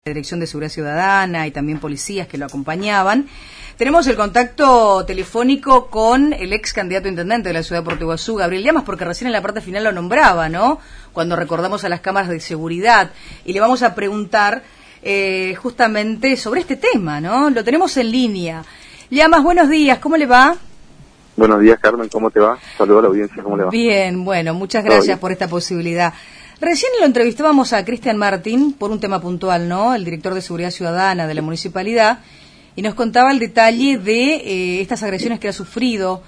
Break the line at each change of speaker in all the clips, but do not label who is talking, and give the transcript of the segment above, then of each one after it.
Dirección de Seguridad Ciudadana y también policías que lo acompañaban. Tenemos el contacto telefónico con el ex candidato a intendente de la ciudad de Puerto Iguazú, Gabriel Llamas, porque recién en la parte final lo nombraba, ¿no? Cuando recordamos a las cámaras de seguridad. Y le vamos a preguntar justamente sobre este tema, ¿no? Lo tenemos en línea. Llamas, buenos días, ¿cómo le va?
Buenos días, Carmen, ¿cómo te va? Saludos a la audiencia, ¿cómo le va?
Bien, bueno, muchas gracias por esta posibilidad. Recién lo entrevistábamos a Cristian Martín por un tema puntual, ¿no? El director de Seguridad Ciudadana de la municipalidad, y nos contaba el detalle de estas agresiones que ha sufrido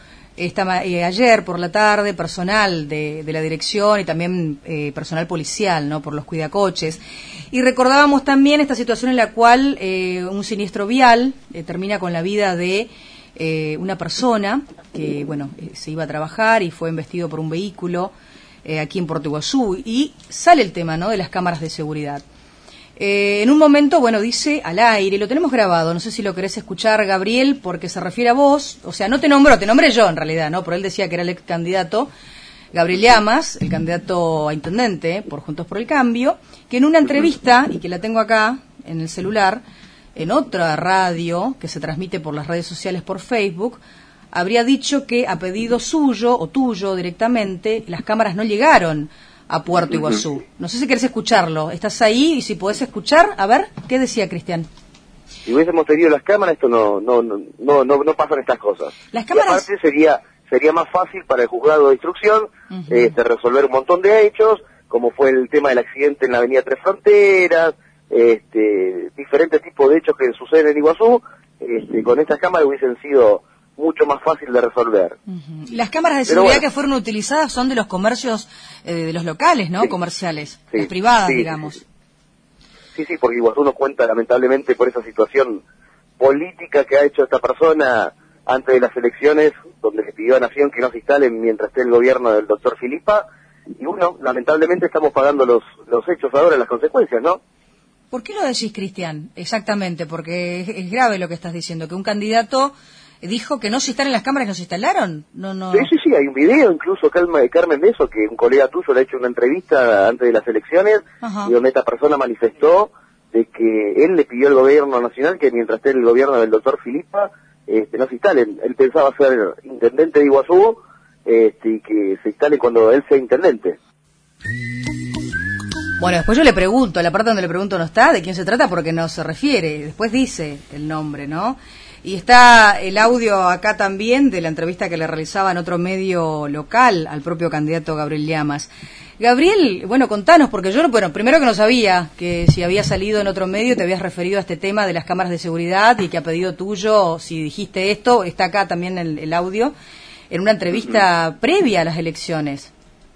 ayer por la tarde, personal de la dirección y también personal policial, ¿no? Por los cuidacoches. Y recordábamos también esta situación en la cual un siniestro vial termina con la vida de una persona que, bueno, se iba a trabajar y fue embestido por un vehículo aquí en Puerto Iguazú, y sale el tema, ¿no?, de las cámaras de seguridad. En un momento, bueno, dice al aire, lo tenemos grabado, no sé si lo querés escuchar, Gabriel, porque se refiere a vos, o sea, no te nombró, te nombré yo en realidad, ¿no? Pero él decía que era el ex candidato, Gabriel Llamas, el candidato a intendente por Juntos por el Cambio, que en una entrevista, y que la tengo acá en el celular, en otra radio que se transmite por las redes sociales por Facebook, habría dicho que a pedido suyo o tuyo directamente las cámaras no llegaron a Puerto Iguazú. No sé si querés escucharlo. ¿Estás ahí? Y si podés escuchar, a ver, ¿qué decía Cristian?
Si hubiésemos tenido las cámaras, esto no pasan estas cosas.
Las cámaras...
Y aparte sería más fácil para el juzgado de instrucción resolver un montón de hechos, como fue el tema del accidente en la avenida Tres Fronteras, diferentes tipos de hechos que suceden en Iguazú. Con estas cámaras hubiesen sido mucho más fácil de resolver.
Las cámaras de seguridad que fueron utilizadas son de los comercios, de los locales, ¿no?
Sí,
comerciales,
sí,
las privadas,
sí,
digamos.
Sí, porque Iguazú no cuenta lamentablemente por esa situación política que ha hecho esta persona antes de las elecciones, donde le pidió a Nación que no se instalen mientras esté el gobierno del doctor Filipa, y bueno, lamentablemente estamos pagando los hechos ahora, las consecuencias, ¿no?
¿Por qué lo decís, Cristian? Exactamente, porque es grave lo que estás diciendo, que un candidato dijo que no se instalan las cámaras, ¿no se instalaron? No.
Sí, hay un video, incluso Carmen, de eso, que un colega tuyo le ha hecho una entrevista antes de las elecciones, y donde esta persona manifestó de que él le pidió al gobierno nacional que mientras esté el gobierno del doctor Filipa, no se instalen. Él pensaba ser intendente de Iguazú, y que se instale cuando él sea intendente.
Bueno, después yo le pregunto, la parte donde le pregunto no está, de quién se trata, porque no se refiere, después dice el nombre, ¿no? Y está el audio acá también de la entrevista que le realizaba en otro medio local al propio candidato Gabriel Llamas. Gabriel, bueno, contanos, porque yo, bueno, primero que no sabía que si había salido en otro medio te habías referido a este tema de las cámaras de seguridad y que a pedido tuyo, si dijiste esto, está acá también el audio, en una entrevista previa a las elecciones.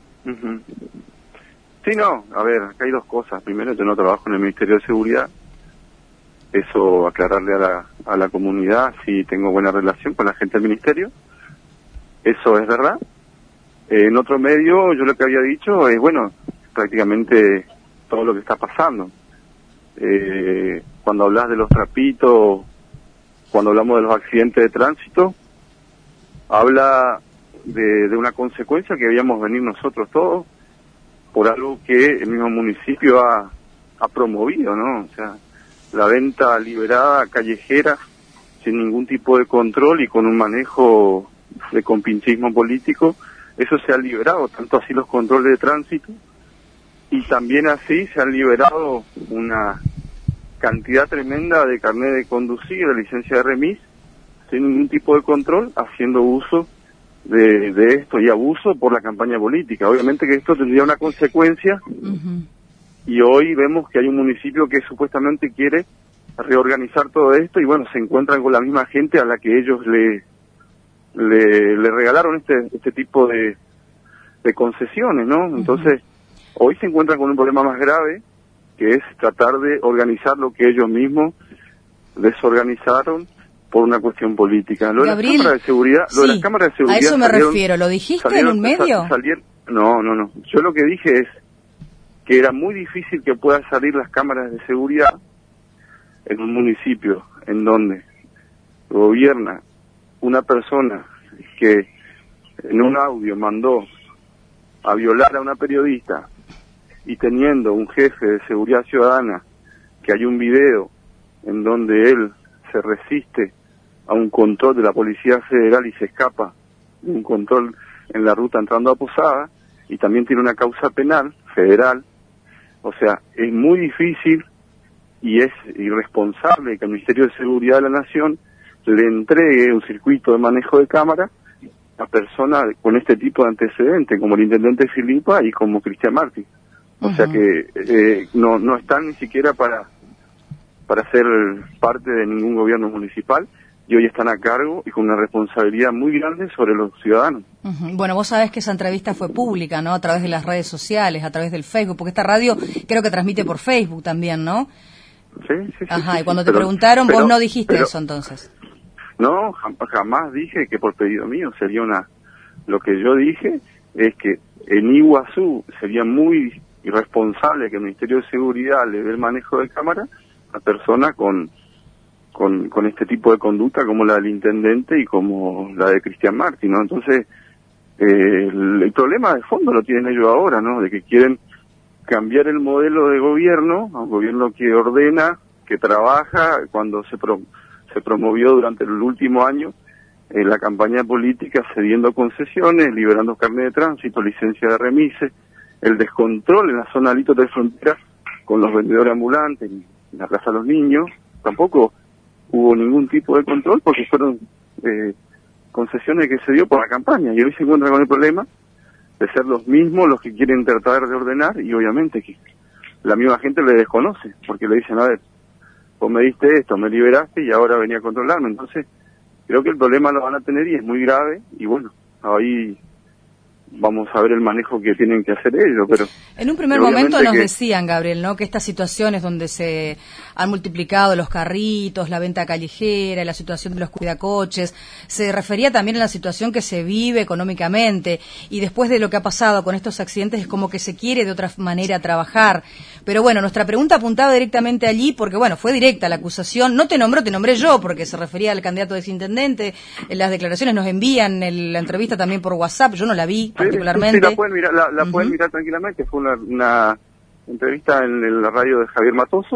Sí, no, a ver, acá hay dos cosas. Primero, yo no trabajo en el Ministerio de Seguridad. Eso, aclararle a la comunidad si tengo buena relación con la gente del Ministerio. Eso es verdad. En otro medio, yo lo que había dicho es, bueno, prácticamente todo lo que está pasando. Cuando hablas de los trapitos, cuando hablamos de los accidentes de tránsito, habla de una consecuencia que debíamos venir nosotros todos por algo que el mismo municipio ha promovido, ¿no? O sea, la venta liberada, callejera, sin ningún tipo de control y con un manejo de compinchismo político, eso se ha liberado, tanto así los controles de tránsito, y también así se han liberado una cantidad tremenda de carnet de conducir, de licencia de remis, sin ningún tipo de control, haciendo uso de esto y abuso por la campaña política. Obviamente que esto tendría una consecuencia, y hoy vemos que hay un municipio que supuestamente quiere reorganizar todo esto, y bueno, se encuentran con la misma gente a la que ellos le regalaron este tipo de concesiones, ¿no? Entonces, hoy se encuentran con un problema más grave, que es tratar de organizar lo que ellos mismos desorganizaron por una cuestión política. Lo
Gabriel,
de las cámaras de seguridad,
sí,
de las cámaras de seguridad,
a eso me refiero. ¿Lo dijiste en un medio?
No. Yo lo que dije es que era muy difícil que puedan salir las cámaras de seguridad en un municipio en donde gobierna una persona que en un audio mandó a violar a una periodista, y teniendo un jefe de seguridad ciudadana que hay un video en donde él se resiste a un control de la Policía Federal y se escapa de un control en la ruta entrando a Posada, y también tiene una causa penal federal. O sea, es muy difícil y es irresponsable que el Ministerio de Seguridad de la Nación le entregue un circuito de manejo de cámara a personas con este tipo de antecedentes, como el intendente Filipa y como Cristian Martín. O sea que no están ni siquiera para ser parte de ningún gobierno municipal, y hoy están a cargo y con una responsabilidad muy grande sobre los ciudadanos.
Bueno, vos sabés que esa entrevista fue pública, ¿no? A través de las redes sociales, a través del Facebook, porque esta radio creo que transmite por Facebook también, ¿no?
Sí.
Ajá, y cuando te preguntaron, vos no dijiste eso entonces.
No, jamás dije que por pedido mío sería lo que yo dije es que en Iguazú sería muy irresponsable que el Ministerio de Seguridad le dé el manejo de cámara a personas con este tipo de conducta como la del intendente y como la de Cristian Martín, ¿no? Entonces, el problema de fondo lo tienen ellos ahora, ¿no? De que quieren cambiar el modelo de gobierno a un gobierno que ordena, que trabaja. Cuando se promovió durante el último año la campaña política cediendo concesiones, liberando carnet de tránsito, licencia de remise, el descontrol en la zona alito de frontera con los vendedores ambulantes, en la Plaza de los Niños, tampoco hubo ningún tipo de control porque fueron concesiones que se dio por la campaña, y hoy se encuentra con el problema de ser los mismos los que quieren tratar de ordenar, y obviamente que la misma gente le desconoce, porque le dicen, a ver, vos me diste esto, me liberaste y ahora venía a controlarme. Entonces creo que el problema lo van a tener y es muy grave, y bueno, ahí vamos a ver el manejo que tienen que hacer ellos. Pero
en un primer momento nos decían, Gabriel, ¿no?, que estas situaciones donde se han multiplicado los carritos, la venta callejera, la situación de los cuidacoches, se refería también a la situación que se vive económicamente, y después de lo que ha pasado con estos accidentes es como que se quiere de otra manera trabajar. Pero bueno, nuestra pregunta apuntaba directamente allí porque, bueno, fue directa la acusación. No te nombró, te nombré yo, porque se refería al candidato de exintendente. Las declaraciones nos envían la entrevista también por WhatsApp, yo no la vi particularmente.
Sí, la pueden mirar, la pueden mirar tranquilamente. Fue una entrevista en la radio de Javier Matoso,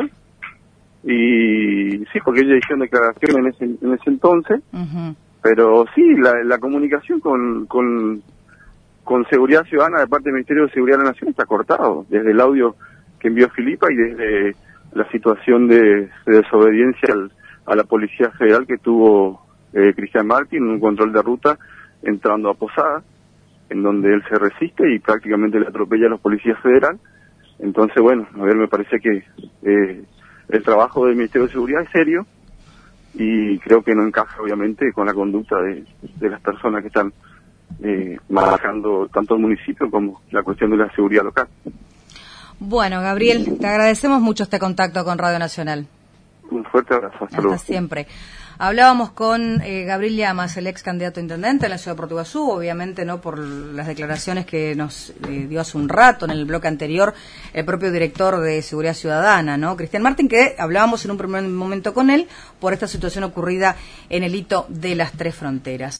y sí, porque ella hizo declaraciones en ese entonces, pero sí, la comunicación con Seguridad Ciudadana de parte del Ministerio de Seguridad de la Nación está cortado, desde el audio que envió Filipa y desde la situación de desobediencia a la Policía Federal que tuvo Cristian Martín en un control de ruta entrando a Posada, en donde él se resiste y prácticamente le atropella a los policías federal. Entonces, bueno, a ver, me parece que el trabajo del Ministerio de Seguridad es serio, y creo que no encaja obviamente con la conducta de las personas que están manejando tanto el municipio como la cuestión de la seguridad local.
Bueno, Gabriel, te agradecemos mucho este contacto con Radio Nacional.
Un fuerte abrazo. Hasta luego.
Siempre. Hablábamos con Gabriel Llamas, el ex candidato a intendente en la ciudad de Puerto Iguazú, obviamente no por las declaraciones que nos dio hace un rato en el bloque anterior el propio director de Seguridad Ciudadana, ¿no?, Cristian Martín, que hablábamos en un primer momento con él por esta situación ocurrida en el hito de las Tres Fronteras.